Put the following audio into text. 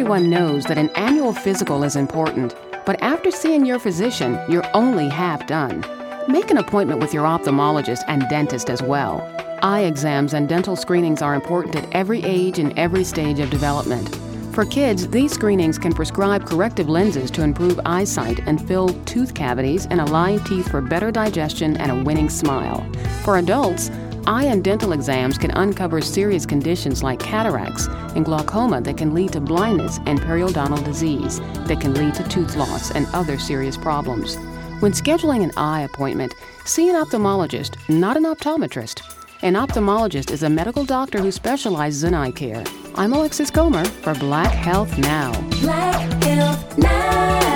Everyone knows that an annual physical is important, but after seeing your physician, you're only half done. Make an appointment with your ophthalmologist and dentist as well. Eye exams and dental screenings are important at every age and every stage of development. For kids, these screenings can prescribe corrective lenses to improve eyesight and fill tooth cavities and align teeth for better digestion and a winning smile. For adults, eye and dental exams can uncover serious conditions like cataracts and glaucoma that can lead to blindness and periodontal disease that can lead to tooth loss and other serious problems. When scheduling an eye appointment, see an ophthalmologist, not an optometrist. An ophthalmologist is a medical doctor who specializes in eye care. I'm Alexis Comer for Black Health Now. Black Health Now.